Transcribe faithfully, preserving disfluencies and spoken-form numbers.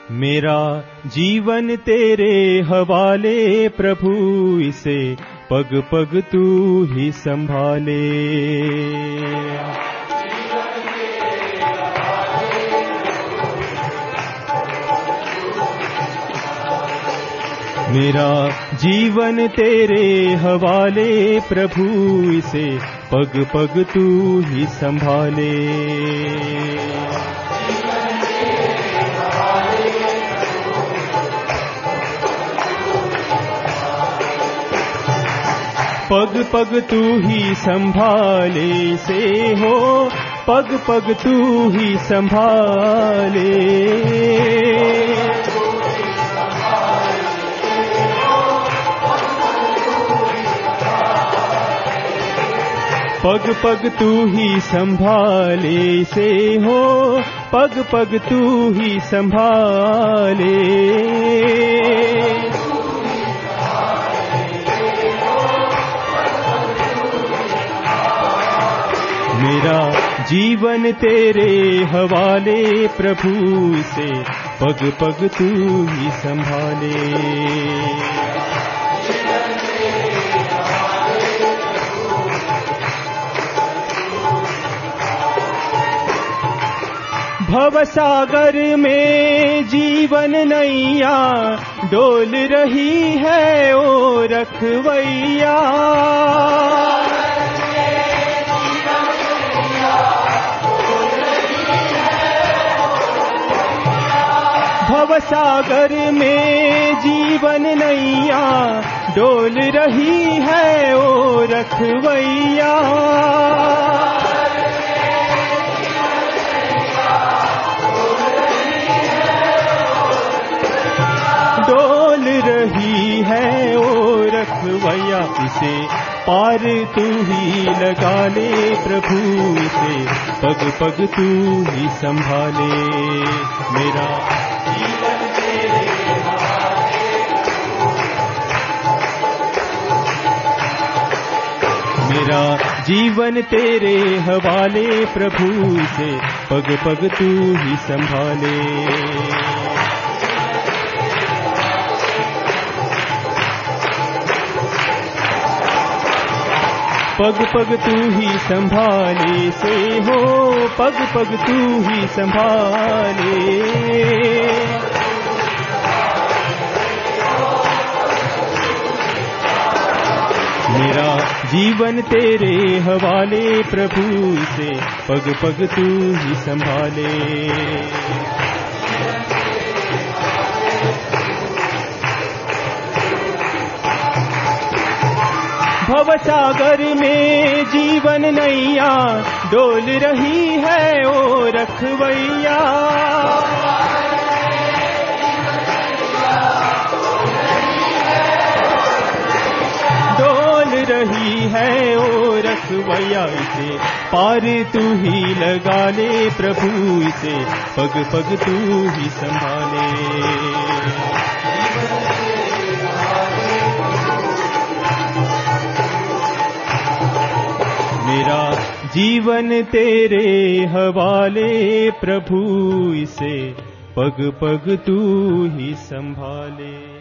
मेरा जीवन तेरे हवाले प्रभु, इसे पग पग तू ही संभाले। मेरा जीवन तेरे हवाले प्रभु, इसे पग पग तू ही संभाले। पग पग तू ही संभाले से हो, पग पग तू ही संभाले। पग पग तू ही संभाले से हो, पग पग तू ही संभाले। मेरा जीवन तेरे हवाले प्रभु, से पग पग तू ही संभाले। भवसागर में जीवन नैया डोल रही है ओ रखवैया। भवसागर में जीवन नैया डोल रही है ओ रखवैया। डोल रही है ओ रखवैया, इसे पार तू ही लगा ले प्रभु, इसे पग पग तू ही संभाले। मेरा मेरा जीवन तेरे हवाले प्रभु, से पग पग तू ही संभाले। पग पग तू ही संभाले से हो, पग पग तू ही संभाले। मेरा जीवन तेरे हवाले प्रभु, से पग पग तू ही संभाले। भवसागर में जीवन नैया डोल रही है ओ रखवैया। डोल रही है ओ रखवैया, इसे पार तू ही लगा ले प्रभु, इसे पग पग तू ही संभाले। मेरा जीवन तेरे हवाले प्रभु, इसे पग पग तू ही संभाले।